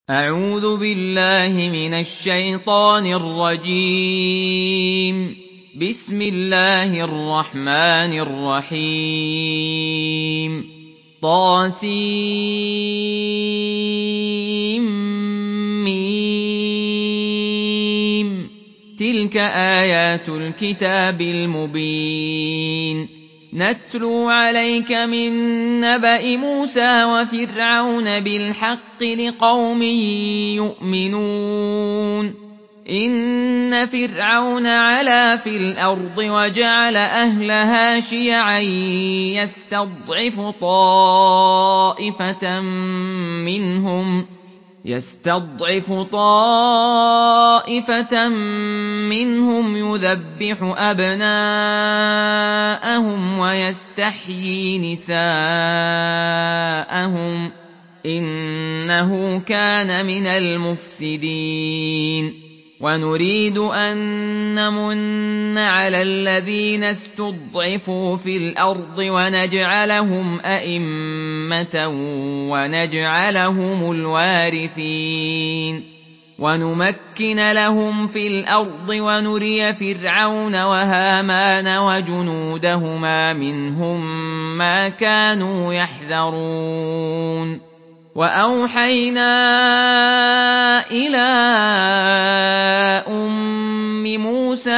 أعوذ بالله من الشيطان الرجيم. بسم الله الرحمن الرحيم. طاسيم. تلك آيات الكتاب المبين. نتلو عليك من نبأ موسى وفرعون بالحق لقوم يؤمنون. إن فرعون علا في الأرض وجعل أهلها شيعا يستضعف طائفة منهم يذبح أبناءهم ويستحيي نساءهم إنه كان من المفسدين. ونريد أن نمن على الذين استضعفوا في الأرض ونجعلهم أئمة ونجعلهم الوارثين ونمكن لهم في الأرض ونري فرعون وهامان وجنودهما منهم ما كانوا يحذرون. وأوحينا إلى أم موسى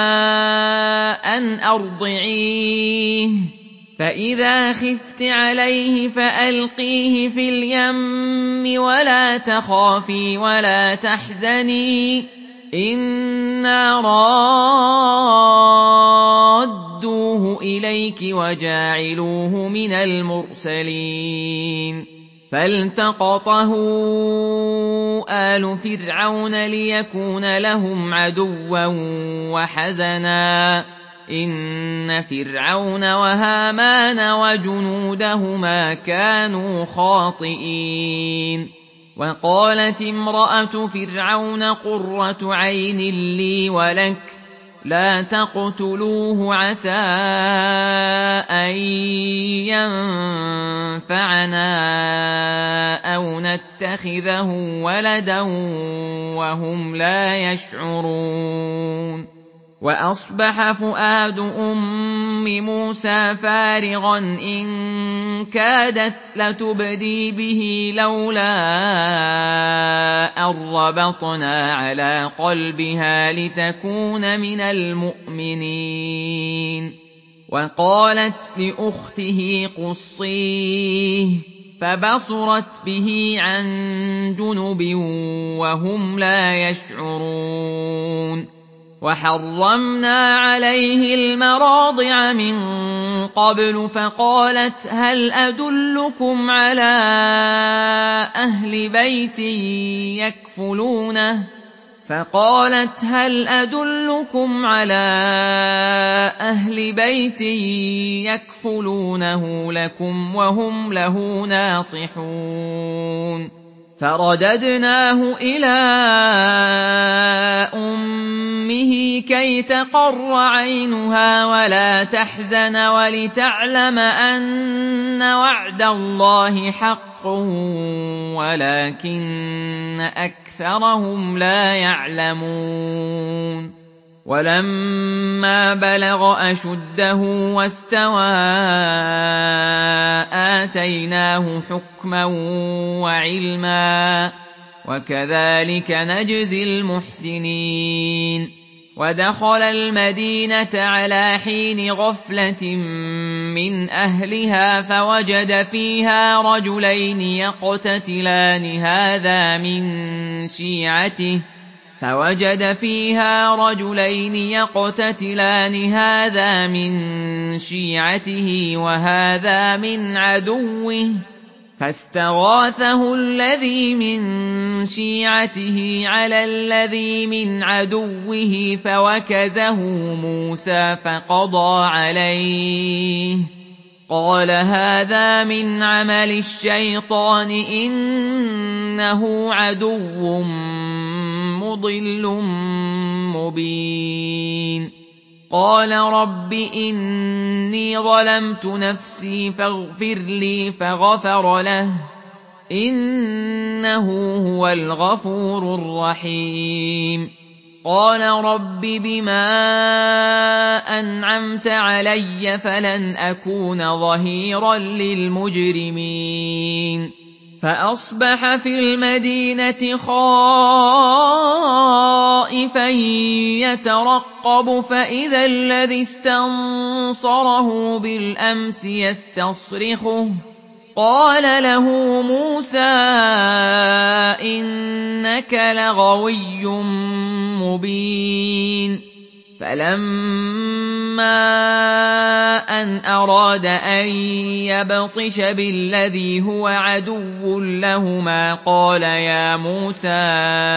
أن أرضعيه فإذا خفت عليه فألقيه في اليم ولا تخافي ولا تحزني إنا رادوه إليك وجاعلوه من المرسلين. فالتقطه آل فرعون ليكون لهم عدوا وحزنا إن فرعون وهامان وجنودهما كانوا خاطئين. وقالت امرأة فرعون قرة عين لي ولك لا تقتلوه عسى أن ينفعنا أو نتخذه ولدا وهم لا يشعرون. وأصبح فؤاد أم موسى فارغا إن كادت لتبدي به لولا أن ربطنا على قلبها لتكون من المؤمنين. وقالت لأخته قصيه فبصرت به عن جنب وهم لا يشعرون. وحرمنا عليه المراضع من قبل فقالت هل أدلكم على أهل بيت يكفلونه لكم وهم له ناصحون. فرددناه إلى أمه كي تقر عينها ولا تحزن ولتعلم أن وعد الله حق ولكن أكثرهم لا يعلمون. ولما بلغ أشده واستوى آتيناه حكما وعلما وكذلك نجزي المحسنين. ودخل المدينة على حين غفلة من أهلها فوجد فيها رجلين يقتتلان هذا من شيعته وهذا من عدوه فاستغاثه الذي من شيعته على الذي من عدوه فوكزه موسى فقضى عليه قال هذا من عمل الشيطان إنه عدو مضل مبين. قال رب إني ظلمت نفسي فاغفر لي فغفر له إِنَّهُ هُوَ الْغَفُورُ الرَّحِيمُ قَالَ رَبِّ بِمَا أَنْعَمْتَ عَلَيَّ فَلَنْ أَكُونَ ظَهِيرًا لِّلْمُجْرِمِينَ فَأَصْبَحَ فِي الْمَدِينَةِ خَائِفًا يَتَرَقَّبُ فَإِذَا الَّذِي اسْتَنصَرَهُ بِالْأَمْسِ يَسْتَصْرِخُهُ قَالَ لَهُ مُوسَىٰ إِنَّكَ لَغَوِيٌّ مُّبِينٌ فَلَمَّا أَنْ أَرَادَ أَن يَبْطِشَ بِالَّذِي هُوَ عَدُوٌّ لَّهُمَا قَالَ يَا مُوسَىٰ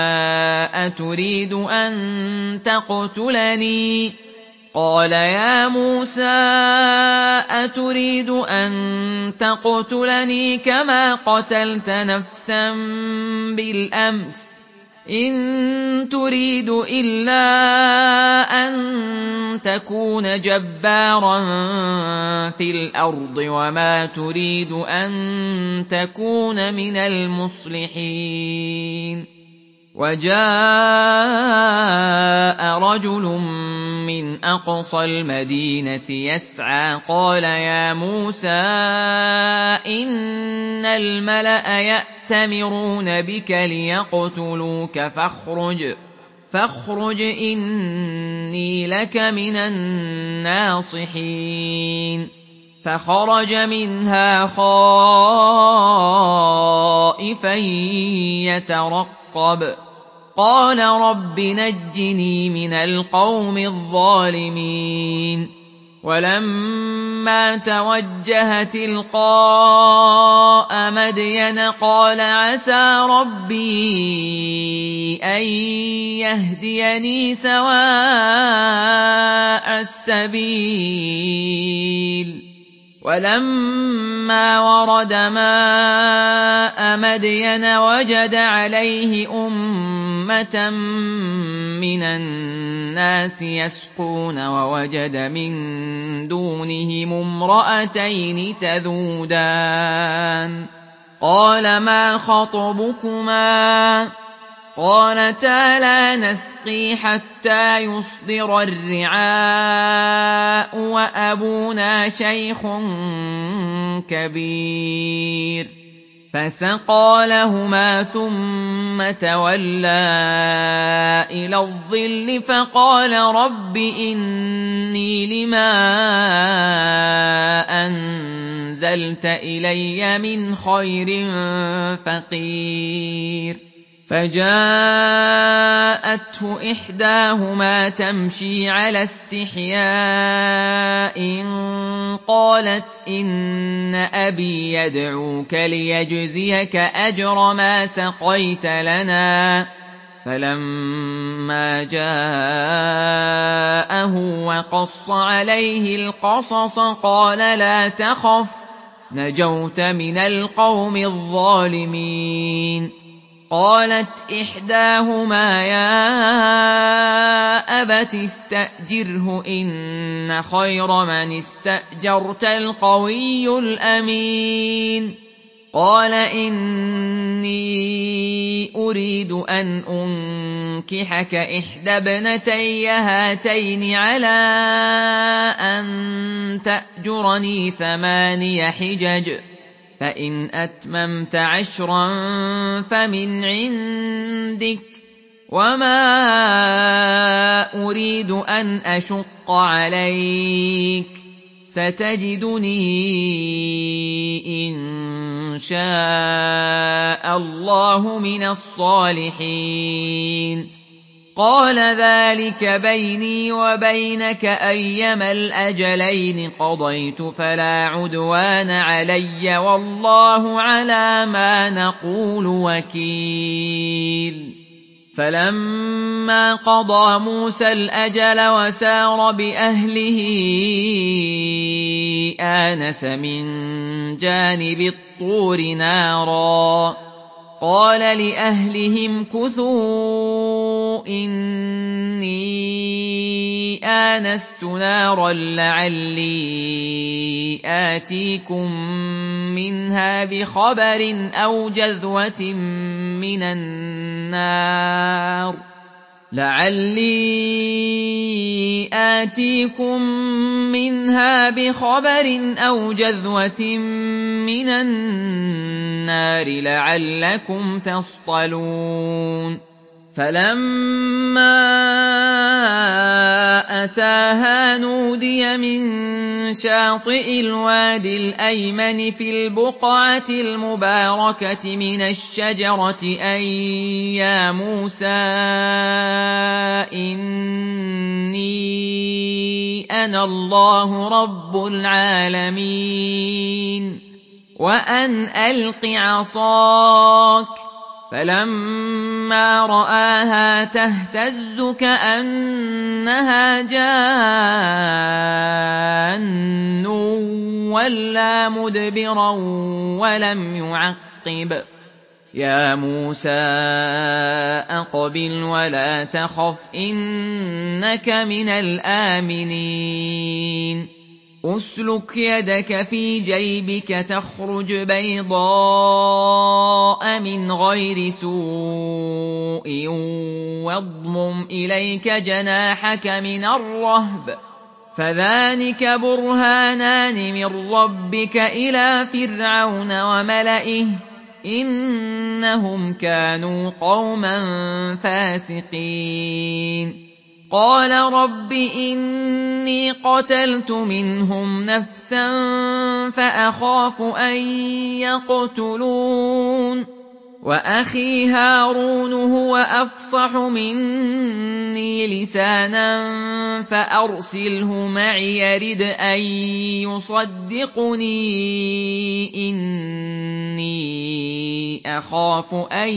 أَتُرِيدُ أَن تَقْتُلَنِي كَمَا قَتَلْتَ نَفْسًا بِالْأَمْسِ إِن تُرِيدُ إِلَّا أَن تَكُونَ جَبَّارًا فِي الْأَرْضِ وَمَا تُرِيدُ أَن تَكُونَ مِنَ الْمُصْلِحِينَ وَجَاءَ رَجُلٌ مِّنْ أَقْصَى الْمَدِينَةِ يَسْعَىٰ قَالَ يَا مُوسَىٰ إِنَّ الْمَلَأَ يَأْتَمِرُونَ بِكَ لِيَقْتُلُوكَ فَاخْرُجْ إِنِّي لَكَ مِنَ النَّاصِحِينَ فَخَرَجَ مِنْهَا خَائِفًا يَتَرَقَّبُ قَالَ رَبِّ نَجِّنِي مِنَ الْقَوْمِ الظَّالِمِينَ وَلَمَّا تَوَجَّهَ تِلْقَاءَ مَدْيَنَ قَالَ عَسَىٰ رَبِّي أَن يَهْدِيَنِي سَوَاءَ السَّبِيلِ وَلَمَّا وَرَدَ مَاءَ مَدْيَنَ وَجَدَ عَلَيْهِ أُمَّةً مِّنَ النَّاسِ يَسْقُونَ وَوَجَدَ مِن دُونِهِمُ امْرَأَتَيْنِ تَذُودَانِ قَالَ مَا خَطْبُكُمَا قَالَتَا لَا نَسْقِي حَتَّىٰ يُصْدِرَ الرِّعَاءُ وَأَبُونَا شَيْخٌ كَبِيرٌ فَسَقَىٰ لَهُمَا ثُمَّ تَوَلَّىٰ إِلَى الظِّلِّ فَقَالَ رَبِّ إِنِّي لِمَا أَنزَلْتَ إِلَيَّ مِنْ خَيْرٍ فَقِيرٌ فَجَاءَتْهُ إِحْدَاهُمَا تَمْشِي عَلَى اسْتِحْيَاءٍ قَالَتْ إِنَّ أَبِي يَدْعُوكَ لِيَجْزِيَكَ أَجْرَ مَا سَقَيْتَ لَنَا فَلَمَّا جَاءَهُ وَقَصَّ عَلَيْهِ الْقَصَصَ قَالَ لَا تَخَفْ نَجَوْتَ مِنَ الْقَوْمِ الظَّالِمِينَ قَالَتْ إِحْدَاهُمَا يَا أَبَتِ اسْتَأْجِرْهُ إِنَّ خَيْرَ مَنِ اسْتَأْجَرْتَ الْقَوِيُّ الْأَمِينُ قَالَ إِنِّي أُرِيدُ أَنْ أُنكِحَكَ إِحْدَى ابْنَتَيَّ هَاتَيْنِ عَلَىٰ أَن تَأْجُرَنِي 8 حِجَجٍ فَإِنْ أَتْمَمْتَ 10 فَمِنْ عِندِكَ وَمَا أُرِيدُ أَنْ أَشُقَّ عَلَيْكَ سَتَجِدُنِي إِن شَاءَ اللَّهُ مِنَ الصَّالِحِينَ قَالَ ذَٰلِكَ بَيْنِي وَبَيْنَكَ أَيَّمَا الْأَجَلَيْنِ قَضَيْتُ فَلَا عُدْوَانَ عَلَيَّ وَاللَّهُ عَلَىٰ مَا نَقُولُ وَكِيلٌ فَلَمَّا قَضَىٰ مُوسَى الْأَجَلَ وَسَارَ بِأَهْلِهِ آنَسَ مِن جَانِبِ الطُّورِ نَارًا قَالَ لِأَهْلِهِ امْكُثُوا إني آنست نارا لعلي آتيكم منها بخبر أو جذوة من النار لعلكم تصطلون فلما أتاها نودي من شاطئ الوادي الأيمن في البقعة المباركة من الشجرة أن يا موسى إني أنا الله رب العالمين وأن ألق عصاك فلما رآها تهتز كأنها جان ولا مدبرا ولم يعقب يا موسى أقبل ولا تخف إنك من الآمنين أسلك يدك في جيبك تخرج بيضاء من غير سوء واضمم إليك جناحك من الرهب فذلك برهانان من ربك إلى فرعون وملئه إنهم كانوا قوما فاسقين قال رب إني قتلت منهم نفسا فأخاف أن يقتلون وأخي هارون هو أفصح مني لسانا فأرسله معي يرد أن يصدقني إني أخاف أن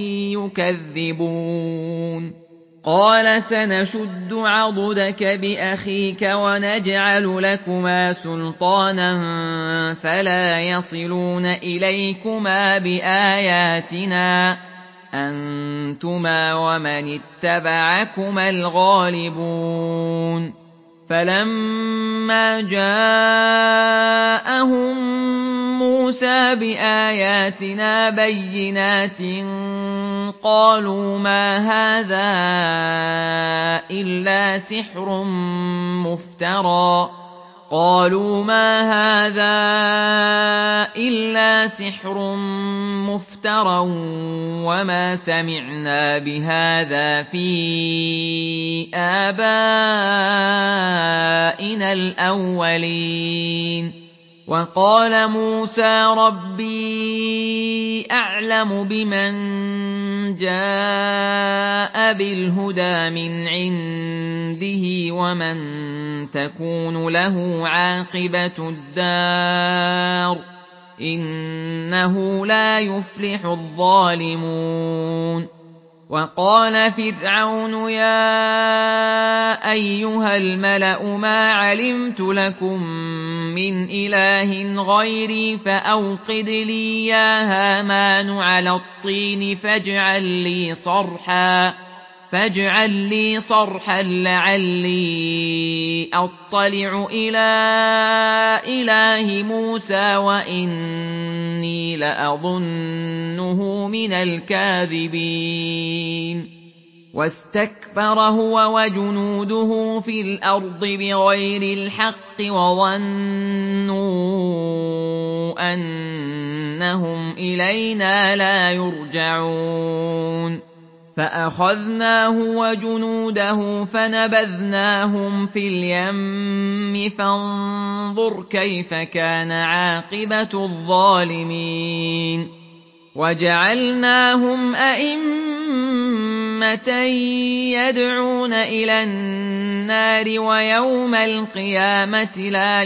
يكذبون قال سنشد عضدك بأخيك ونجعل لكما سلطانا فلا يصلون إليكما بآياتنا أنتما ومن اتبعكما الغالبون فلما جاءهم موسى بآياتنا بينات قالوا ما هذا إلا سحر مفترى وما سمعنا بهذا في آبائنا الأولين وقال موسى ربي أعلم بمن جاء بالهدى من عنده ومن تكون له عاقبة الدار إنه لا يفلح الظالمون وقال فرعون يا أيها الملأ ما علمت لكم من إله غيري فأوقد لي يا هامان على الطين فاجعل لي صرحا لعلي أطلع إلى إله موسى وإني لأظنه من الكاذبين واستكبر هو وجنوده في الأرض بغير الحق وظنوا أنهم إلينا لا يرجعون فأخذناه وجنوده فنبذناهم في اليم فانظر كيف كان عاقبة الظالمين وجعلناهم أئمة يدعون إلى النار ويوم القيامة لا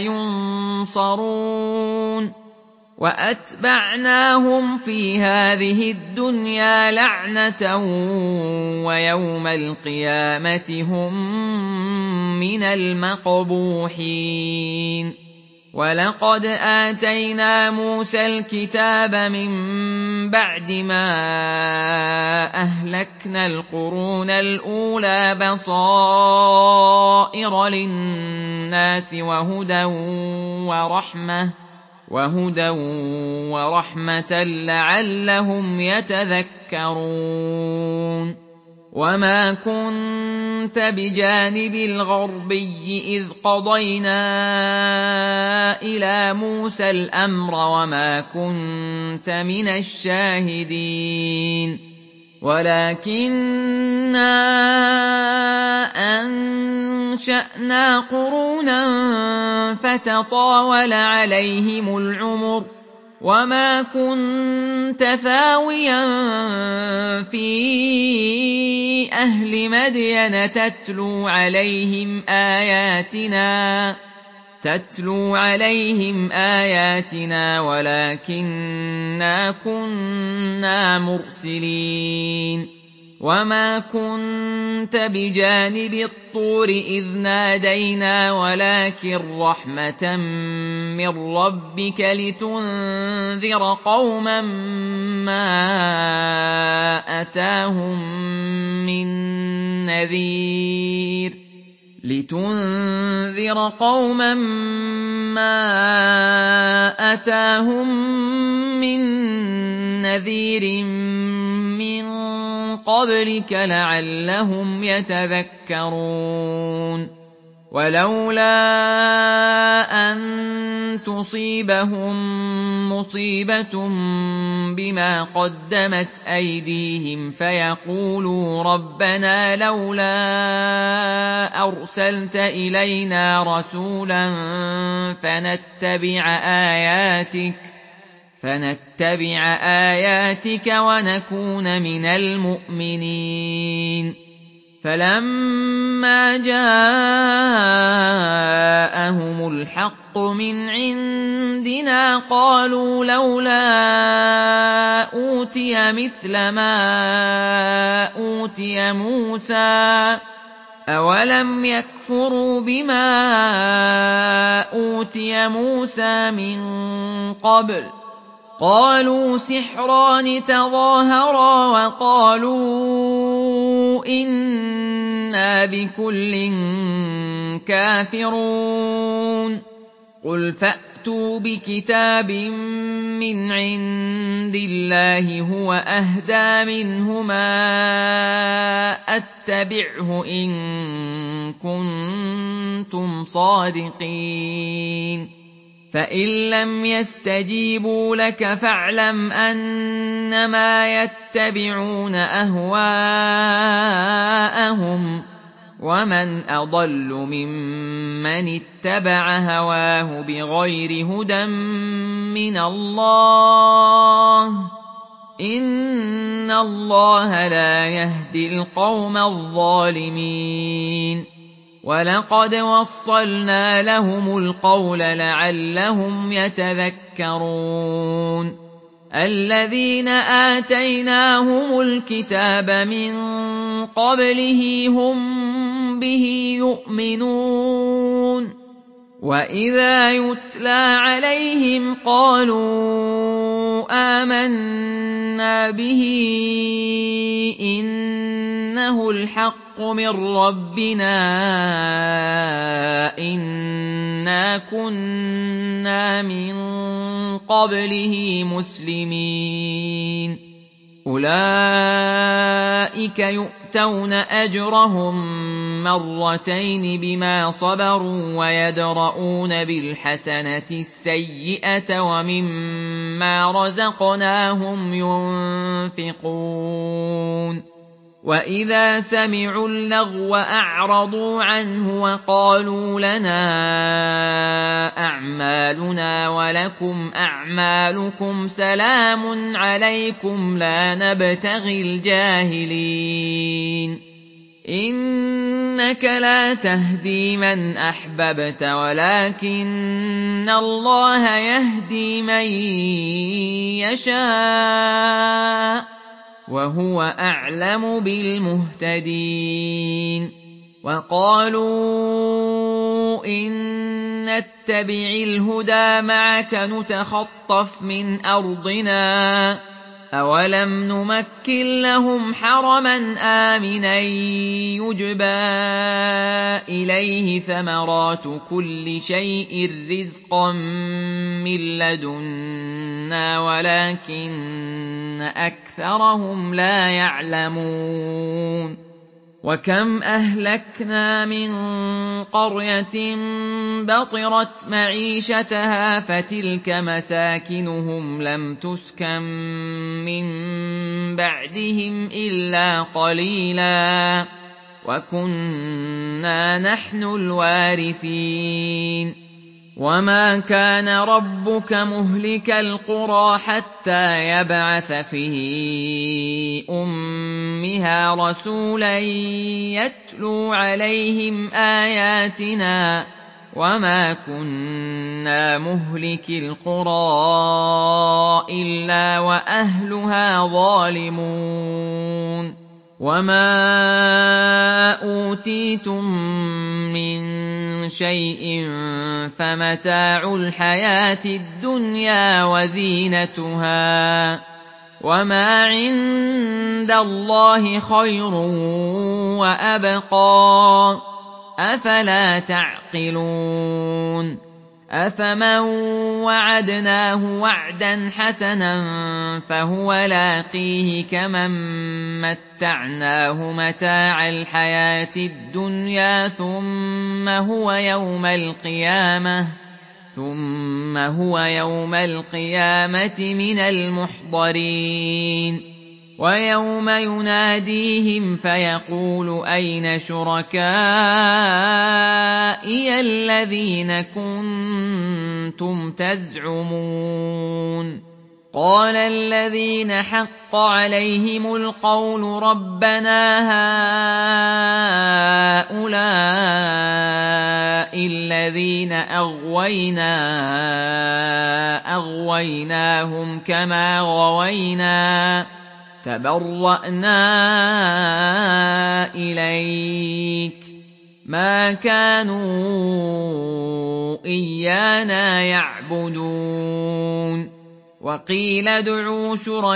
ينصرون وأتبعناهم في هذه الدنيا لعنة ويوم القيامة هم من المقبوحين ولقد آتينا موسى الكتاب من بعد ما أهلكنا أهلكنا القرون الأولى بصائر للناس وهدى ورحمة لعلهم يتذكرون وما كنت بجانب الغربي إذ قضينا إلى موسى الأمر وما كنت من الشاهدين ولكننا أنشأنا قرونا فتطاول عليهم العمر وما كنت ثاويا في أهل مدين تتلو عليهم آياتنا ولكننا كنا مرسلين وما كنت بجانب الطور إذ نادينا ولكن رحمة من ربك لتنذر قوما ما أتاهم من نذير من قبلك لعلهم يتذكرون ولولا أن تصيبهم مصيبة بما قدمت أيديهم فيقولوا ربنا لولا أرسلت إلينا رسولا فنتبع آياتك ونكون من المؤمنين فلما جاءهم الحق من عندنا قالوا لولا أوتي مثل ما أوتي موسى أولم يكفروا بما أوتي موسى من قبل قالوا سحران تظاهرا وقالوا إنا بكل كافرون قل فأتوا بكتاب من عند الله هو أهدى منهما أتبعه إن كنتم صادقين فإن لم يستجيبوا لك فاعلم أنما يتبعون أهواءهم ومن أضل ممن اتبع هواه بغير هدى من الله إن الله لا يهدي القوم الظالمين ولقد وصلنا لهم القول لعلهم يتذكرون الذين آتيناهم الكتاب من قبله هم به يؤمنون وإذا يتلى عليهم قالوا آمنا به إنه الحق من ربنا إنا كنا من قبله مسلمين أولئك يؤتون أجرهم مرتين بما صبروا ويدرؤون بالحسنة السيئة ومما رزقناهم ينفقون وإذا سمعوا اللغو أعرضوا عنه وقالوا لنا أعمالنا ولكم أعمالكم سلام عليكم لا نبتغي الجاهلين إنك لا تهدي من أحببت ولكن الله يهدي من يشاء وهو أعلم بالمهتدين وقالوا إن نتبع الهدى معك نتخطف من أرضنا أَوَلَمْ نُمَكِّن لَّهُمْ حَرَمًا آمِنًا يُجْبَىٰ إِلَيْهِ ثَمَرَاتُ كُلِّ شَيْءٍ رِّزْقًا مِّن لَّدُنَّا وَلَٰكِنَّ أَكْثَرَهُمْ لَا يَعْلَمُونَ وَكَمْ أَهْلَكْنَا مِن قَرْيَةٍ بَطِرَتْ مَعِيشَتَهَا فَتِلْكَ مَسَاكِنُهُمْ لَمْ تُسْكَن مِّن بَعْدِهِمْ إِلَّا قَلِيلًا وَكُنَّا نَحْنُ الْوَارِثِينَ وَمَا كَانَ رَبُّكَ مُهْلِكَ الْقُرَىٰ حَتَّىٰ يَبْعَثَ فِي أُمِّهَا رَسُولًا يَتْلُو عَلَيْهِمْ آيَاتِنَا وَمَا كُنَّا مُهْلِكِي الْقُرَىٰ إِلَّا وَأَهْلُهَا ظَالِمُونَ وَمَا أُوتِيتُم مِّن شَيْءٍ فَمَتَاعُ الْحَيَاةِ الدُّنْيَا وَزِينَتُهَا ۚ وَمَا عِندَ اللَّهِ خَيْرٌ وَأَبْقَىٰ ۚ أَفَلَا تَعْقِلُونَ أَفَمَن وَعَدْنَاهُ وَعْدًا حَسَنًا فَهُوَ لَاقِيهِ كَمَن مَّتَّعْنَاهُ مَتَاعَ الْحَيَاةِ الدُّنْيَا ثُمَّ هُوَ يَوْمَ الْقِيَامَةِ مِنَ الْمُحْضَرِينَ وَيَوْمَ يُنَادِيهِمْ فَيَقُولُ أَيْنَ شُرَكَائِيَ الَّذِينَ كُنتُمْ تَزْعُمُونَ قَالَ الَّذِينَ حَقَّ عَلَيْهِمُ الْقَوْلُ رَبَّنَا هَٰؤُلَاءِ الَّذِينَ أَغْوَيْنَاهُمْ كَمَا غَوَيْنَا تَبَرَّأْنَا إِلَيْكَ مَا كَانُوا إِيَّانَا يَعْبُدُونَ وَقِيلَ ادْعُوا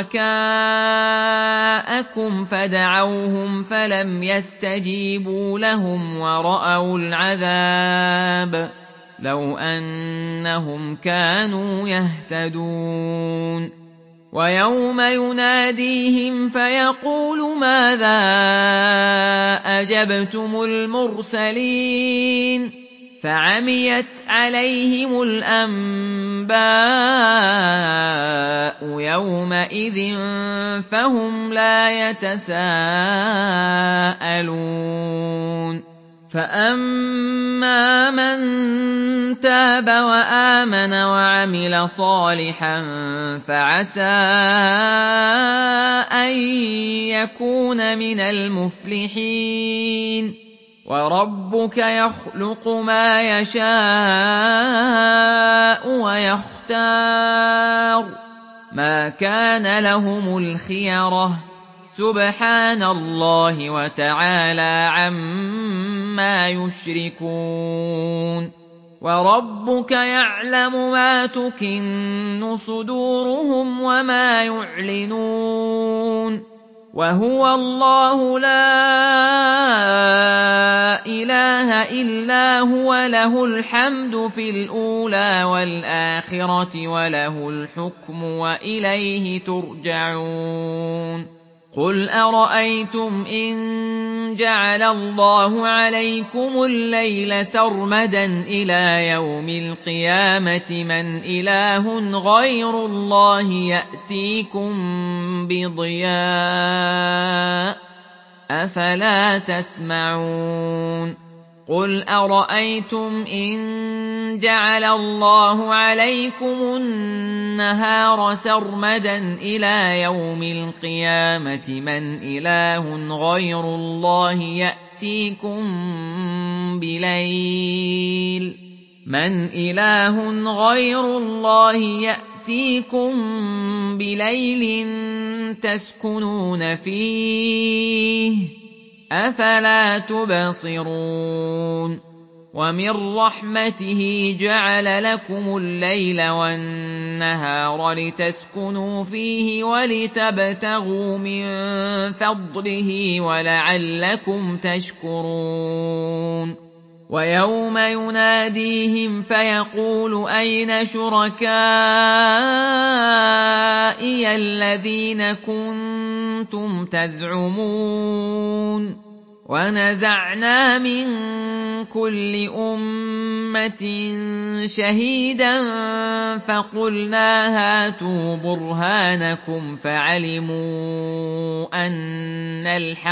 شُرَكَاءَكُمْ فَدَعَوْهُمْ فَلَمْ يَسْتَجِيبُوا لَهُمْ وَرَأَوُا الْعَذَابَ لَوْ أَنَّهُمْ كَانُوا يَهْتَدُونَ وَيَوْمَ يُنَادِيهِمْ فَيَقُولُ مَاذَا أَجَبْتُمُ الْمُرْسَلِينَ فَعَمِيَتْ عَلَيْهِمُ الْأَنبَاءُ يَوْمَئِذٍ فَهُمْ لَا يَتَسَاءَلُونَ فَأَمَّا مَن تَابَ وَآمَنَ وَعَمِلَ صَالِحًا فَعَسَىٰ أَن يَكُونَ مِنَ الْمُفْلِحِينَ وَرَبُّكَ يَخْلُقُ مَا يَشَاءُ وَيَخْتَارُ ۗ مَا كَانَ لَهُمُ الْخِيَرَةُ ۚ سُبْحَانَ اللَّهِ وَتَعَالَىٰ عَمَّا يُشْرِكُونَ وَرَبُّكَ يَعْلَمُ مَا تُكِنُّ صُدُورُهُمْ وَمَا يُعْلِنُونَ وَهُوَ اللَّهُ لَا إِلَٰهَ إِلَّا هُوَ ۖ لَهُ الْحَمْدُ فِي الْأُولَىٰ وَالْآخِرَةِ وَلَهُ الْحُكْمُ وَإِلَيْهِ تُرْجَعُونَ قُلْ أَرَأَيْتُمْ إِن جَعَلَ اللَّهُ عَلَيْكُمُ اللَّيْلَ سَرْمَدًا إِلَىٰ يَوْمِ الْقِيَامَةِ مَنْ إِلَٰهٌ غَيْرُ اللَّهِ يَأْتِيكُم بِضِيَاءٍ ۖ أَفَلَا تَسْمَعُونَ قُلْ أَرَأَيْتُمْ إِن جَعَلَ اللَّهُ عَلَيْكُمُ النَّهَارَ سَرْمَدًا إِلَىٰ يَوْمِ الْقِيَامَةِ مَنْ إِلَٰهٌ غَيْرُ اللَّهِ يَأْتِيكُم بِلَيْلٍ تَسْكُنُونَ فِيهِ ۖ أَفَلَا تُبْصِرُونَ وَمِن رَّحْمَتِهِ جَعَلَ لَكُمُ اللَّيْلَ وَالنَّهَارَ النَّهَارَ لِتَسْكُنُوا فِيهِ وَلِتَبْتَغُوا مِن فَضْلِهِ وَلَعَلَّكُمْ تَشْكُرُونَ وَيَوْمَ يُنَادِيهِمْ فَيَقُولُ أَيْنَ شُرَكَائِيَ الَّذِينَ كُنتُمْ تَزْعُمُونَ وَنَزَعْنَا مِن كُلِّ أُمَّةٍ شَهِيدًا فَقُلْنَا هَاتُوا بُرْهَانَكُمْ فَعَلِمُوا أَنَّ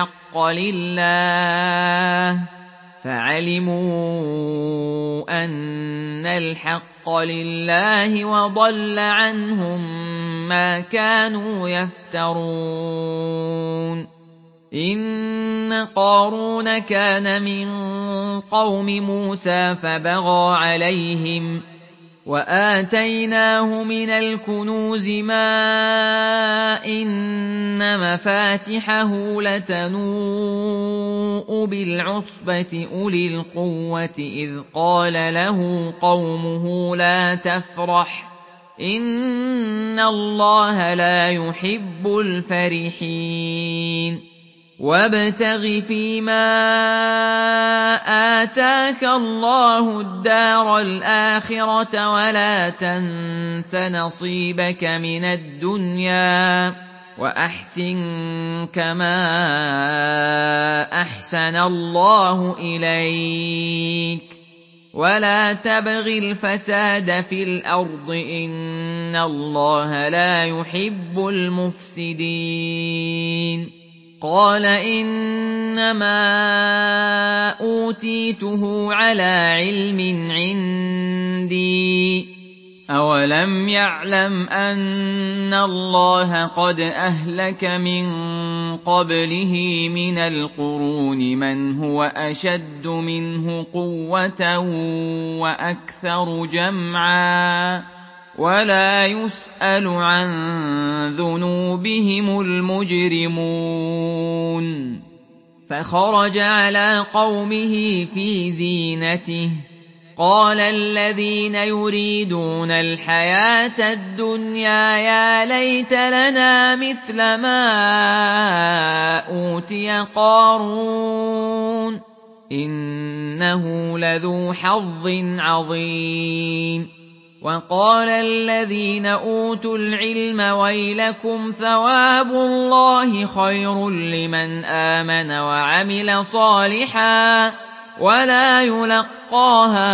الْحَقَّ لِلَّهِ وَضَلَّ عَنْهُم مَّا كَانُوا يَفْتَرُونَ إِنَّ قَارُونَ كَانَ مِن قَوْمِ مُوسَىٰ فَبَغَىٰ عَلَيْهِمْ وَآتَيْنَاهُ مِنَ الْكُنُوزِ مَا إِنَّ مَفَاتِحَهُ لَتَنُوءُ بِالْعُصْبَةِ أُولِي الْقُوَّةِ إِذْ قَالَ لَهُ قَوْمُهُ لَا تَفْرَحْ إِنَّ اللَّهَ لَا يُحِبُّ الْفَرِحِينَ وَابْتَغِ فِيمَا آتَاكَ اللَّهُ الدَّارَ الْآخِرَةَ وَلَا تَنسَ نَصِيبَكَ مِنَ الدُّنْيَا وَأَحْسِن كَمَا أَحْسَنَ اللَّهُ إِلَيْكَ وَلَا تَبْغِ الْفَسَادَ فِي الْأَرْضِ ۖ إِنَّ اللَّهَ لَا يُحِبُّ الْمُفْسِدِينَ قَالَ إِنَّمَا أُوتِيتُهُ عَلَىٰ عِلْمٍ عِندِي ۚ أَوَلَمْ يَعْلَمْ أَنَّ اللَّهَ قَدْ أَهْلَكَ مِن قَبْلِهِ مِنَ الْقُرُونِ مَنْ هُوَ أَشَدُّ مِنْهُ قُوَّةً وَأَكْثَرُ جَمْعًا وَلَا يُسْأَلُ عَن ذُنُوبِهِمُ الْمُجْرِمُونَ فَخَرَجَ عَلَىٰ قَوْمِهِ فِي زِينَتِهِ قَالَ الَّذِينَ يُرِيدُونَ الْحَيَاةَ الدُّنْيَا يَا لَيْتَ لَنَا مِثْلَ مَا أُوتِيَ قَارُونُ إِنَّهُ لَذُو حَظٍّ عَظِيمٍ وَقَالَ الَّذِينَ أُوتُوا الْعِلْمَ وَيْلَكُمْ ثَوَابُ اللَّهِ خَيْرٌ لِّمَنْ آمَنَ وَعَمِلَ صَالِحًا وَلَا يُلَقَّاهَا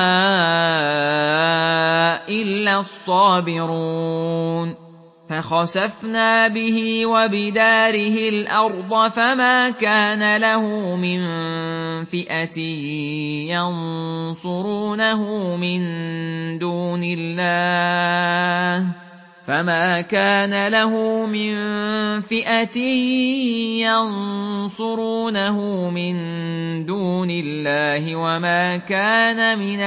إِلَّا الصَّابِرُونَ فَخَسَفْنَا بِهِ وَبِدَارِهِ الْأَرْضَ فَمَا كَانَ لَهُ مِن فِئَةٍ يَنصُرُونَهُ مِن دُونِ اللَّهِ وَمَا كَانَ مِنَ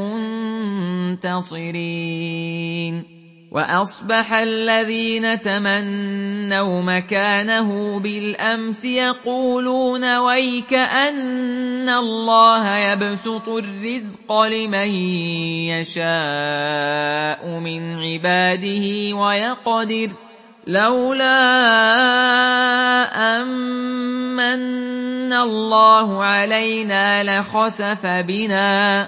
الْمُنتَصِرِينَ وَأَصْبَحَ الَّذِينَ تَمَنَّوْا مَكَانَهُ بِالْأَمْسِ يَقُولُونَ وَيْكَأَنَّ اللَّهَ يَبْسُطُ الرِّزْقَ لِمَن يَشَاءُ مِنْ عِبَادِهِ وَيَقْدِرُ لَوْلَا أَن مَّنَّ اللَّهُ عَلَيْنَا لَخَسَفَ بِنَا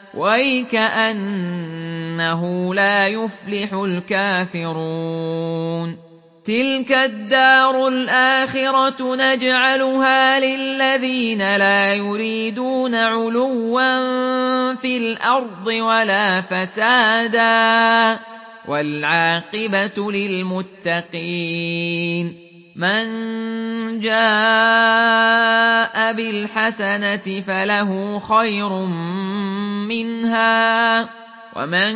وَيْكَأَنَّهُ لَا يُفْلِحُ الْكَافِرُونَ تِلْكَ الدَّارُ الْآخِرَةُ نَجْعَلُهَا لِلَّذِينَ لَا يُرِيدُونَ عُلُوًّا فِي الْأَرْضِ وَلَا فَسَادًا ۚ وَالْعَاقِبَةُ لِلْمُتَّقِينَ مَن جَاءَ بِالْحَسَنَةِ فَلَهُ خَيْرٌ مِّنْهَا وَمَن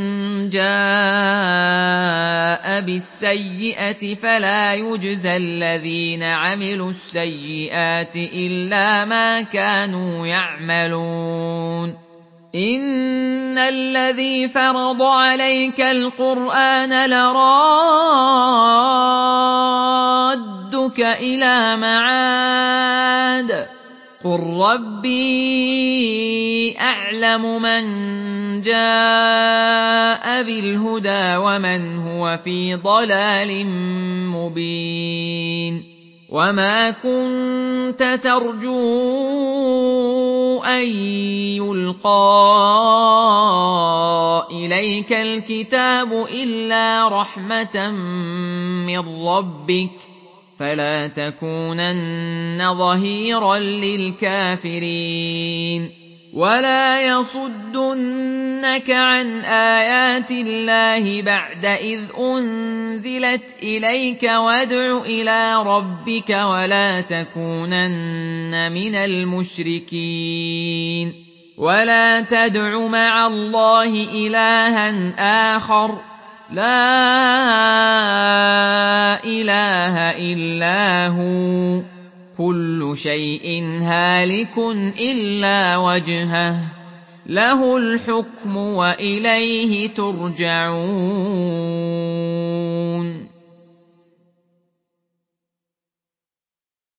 جَاءَ بِالسَّيِّئَةِ فَلَا يُجْزَى الَّذِينَ عَمِلُوا السَّيِّئَاتِ إِلَّا مَا كَانُوا يَعْمَلُونَ إِنَّ الَّذِي فَرَضَ عَلَيْكَ الْقُرْآنَ لَرَادُّكَ إِلَىٰ مَعَادٍ قُل رَّبِّي أَعْلَمُ مَن جَاءَ بِالْهُدَىٰ وَمَنْ هُوَ فِي ضَلَالٍ مُّبِينٍ وَمَا كُنتَ تَرْجُو أَن يُلْقَىٰ إِلَيْكَ الْكِتَابُ إِلَّا رَحْمَةً مِّن رَّبِّكَ فَلَا تَكُونَنَّ ظَهِيرًا لِّلْكَافِرِينَ وَلَا يَصُدُّنَّكَ عَنْ آيَاتِ اللَّهِ بَعْدَ إِذْ أُنزِلَتْ إِلَيْكَ وَادْعُ إِلَىٰ رَبِّكَ وَلَا تَكُونَنَّ مِنَ الْمُشْرِكِينَ وَلَا تَدْعُ مَعَ اللَّهِ إِلَٰهًا آخَرَ لَا إِلَٰهَ إِلَّا هُوَ كُلُّ شَيْءٍ هَالِكٌ إِلَّا وَجْهَهُ لَهُ الْحُكْمُ وَإِلَيْهِ تُرْجَعُونَ